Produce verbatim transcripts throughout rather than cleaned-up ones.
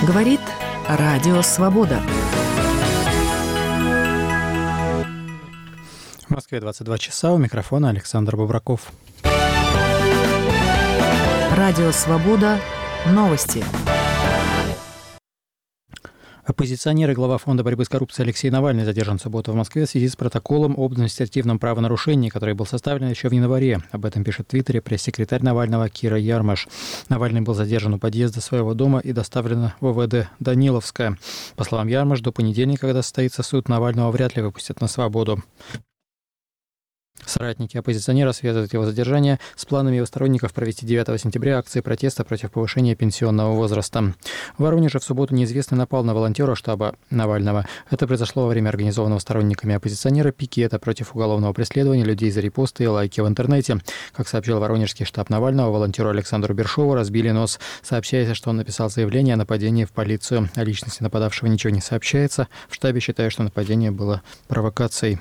Говорит Радио Свобода. В Москве двадцать два часа. У микрофона Александр Бобраков. Радио Свобода. Новости. Оппозиционер и глава Фонда борьбы с коррупцией Алексей Навальный задержан в субботу в Москве в связи с протоколом об административном правонарушении, который был составлен еще в январе. Об этом пишет в Твиттере пресс-секретарь Навального Кира Ярмаш. Навальный был задержан у подъезда своего дома и доставлен в ОВД Даниловское. По словам Ярмаш, до понедельника, когда состоится суд, Навального вряд ли выпустят на свободу. Соратники оппозиционера связывают его задержание с планами его сторонников провести девятого сентября акции протеста против повышения пенсионного возраста. В Воронеже в субботу неизвестный напал на волонтера штаба Навального. Это произошло во время организованного сторонниками оппозиционера пикета против уголовного преследования людей за репосты и лайки в интернете. Как сообщил воронежский штаб Навального, волонтеру Александру Бершову разбили нос. Сообщается, что он написал заявление о нападении в полицию. О личности нападавшего ничего не сообщается. В штабе считают, что нападение было провокацией.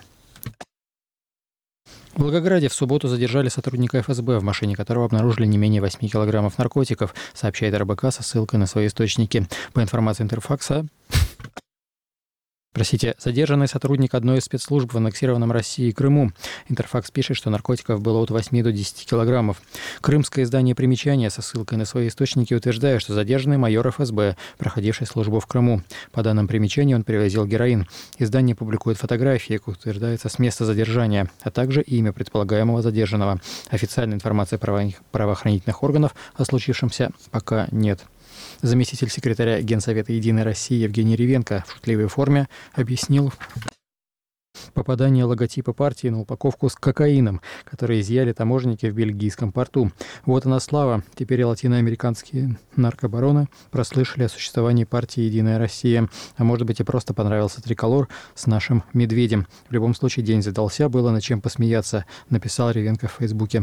В Волгограде в субботу задержали сотрудника эф эс бэ, в машине которого обнаружили не менее восьми килограммов наркотиков, сообщает эр бэ ка со ссылкой на свои источники. По информации Интерфакса, Простите, задержанный сотрудник одной из спецслужб в аннексированном России Крыму. Интерфакс пишет, что наркотиков было от восьми до десяти килограммов. Крымское издание «Примечания» со ссылкой на свои источники утверждает, что задержанный майор эф эс бэ, проходивший службу в Крыму. По данным примечаний, он перевозил героин. Издание публикует фотографии, как утверждается, с места задержания, а также имя предполагаемого задержанного. Официальной информации правоохранительных органов о случившемся пока нет. Заместитель секретаря Генсовета «Единой России» Евгений Ревенко в шутливой форме объяснил попадание логотипа партии на упаковку с кокаином, который изъяли таможенники в бельгийском порту. Вот она слава. Теперь и латиноамериканские наркобароны прослышали о существовании партии «Единая Россия». А может быть, и просто понравился триколор с нашим медведем. В любом случае, день задался, было над чем посмеяться, написал Ревенко в Фейсбуке.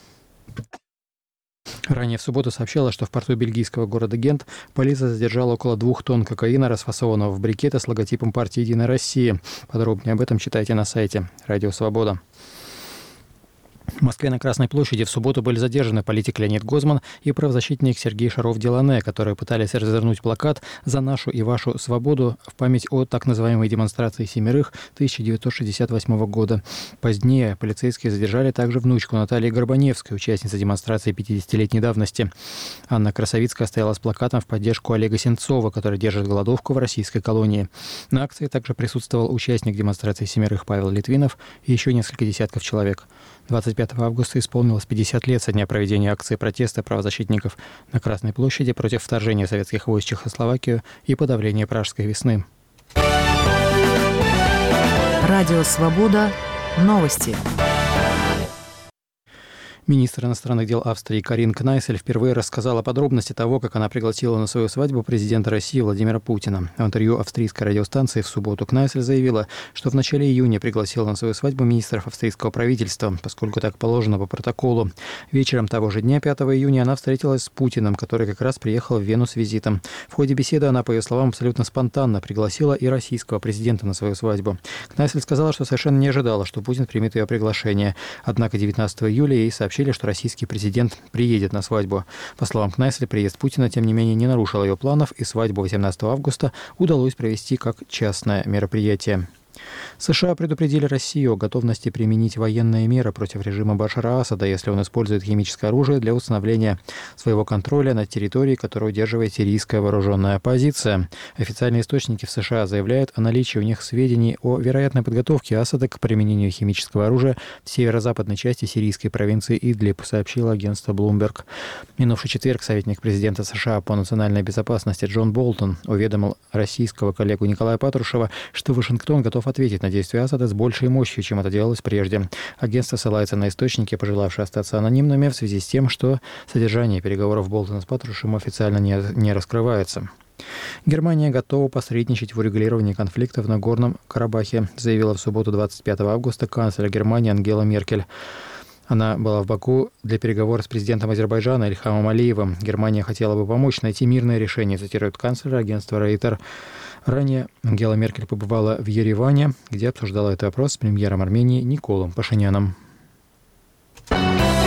Ранее в субботу сообщалось, что в порту бельгийского города Гент полиция задержала около двух тонн кокаина, расфасованного в брикеты с логотипом партии «Единая Россия». Подробнее об этом читайте на сайте Радио Свобода. В Москве на Красной площади в субботу были задержаны политик Леонид Гозман и правозащитник Сергей Шаров-Делане, которые пытались развернуть плакат «За нашу и вашу свободу» в память о так называемой демонстрации семерых тысяча девятьсот шестьдесят восьмого года. Позднее полицейские задержали также внучку Натальи Горбаневской, участницы демонстрации пятидесятилетней давности. Анна Красовицкая стояла с плакатом в поддержку Олега Сенцова, который держит голодовку в российской колонии. На акции также присутствовал участник демонстрации семерых Павел Литвинов и еще несколько десятков человек. двадцать пятого августа исполнилось пятьдесят лет со дня проведения акции протеста правозащитников на Красной площади против вторжения советских войск в Чехословакию и подавления Пражской весны. Радио Свобода. Новости. Министр иностранных дел Австрии Карин Кнайсель впервые рассказала подробности того, как она пригласила на свою свадьбу президента России Владимира Путина. В интервью австрийской радиостанции в субботу Кнайсель заявила, что в начале июня пригласила на свою свадьбу министров австрийского правительства, поскольку так положено по протоколу. Вечером того же дня, пятого июня, она встретилась с Путиным, который как раз приехал в Вену с визитом. В ходе беседы она, по ее словам, абсолютно спонтанно пригласила и российского президента на свою свадьбу. Кнайсель сказала, что совершенно не ожидала, что Путин примет ее приглашение. Однако девятнадцатого июля ей сообщили, что российский президент приедет на свадьбу. По словам Кнайсель, приезд Путина, тем не менее, не нарушил ее планов, и свадьбу восемнадцатого августа удалось провести как частное мероприятие. США предупредили Россию о готовности применить военные меры против режима Башара Асада, если он использует химическое оружие для установления своего контроля над территорией, которую удерживает сирийская вооруженная оппозиция. Официальные источники в США заявляют о наличии у них сведений о вероятной подготовке Асада к применению химического оружия в северо-западной части сирийской провинции Идлиб, сообщило агентство Bloomberg. В минувший четверг советник президента США по национальной безопасности Джон Болтон уведомил российского коллегу Николая Патрушева, что Вашингтон готов ответить на действия Асада с большей мощью, чем это делалось прежде. Агентство ссылается на источники, пожелавшие остаться анонимными, в связи с тем, что содержание переговоров Болтона с Патрушевым официально не, не раскрывается. Германия готова посредничать в урегулировании конфликта в Нагорном Карабахе, заявила в субботу двадцать пятого августа канцлер Германии Ангела Меркель. Она была в Баку для переговоров с президентом Азербайджана Ильхамом Алиевым. Германия хотела бы помочь найти мирное решение, цитирует канцлер агентства Рейтер. Ранее Ангела Меркель побывала в Ереване, где обсуждала этот вопрос с премьером Армении Николом Пашиняном.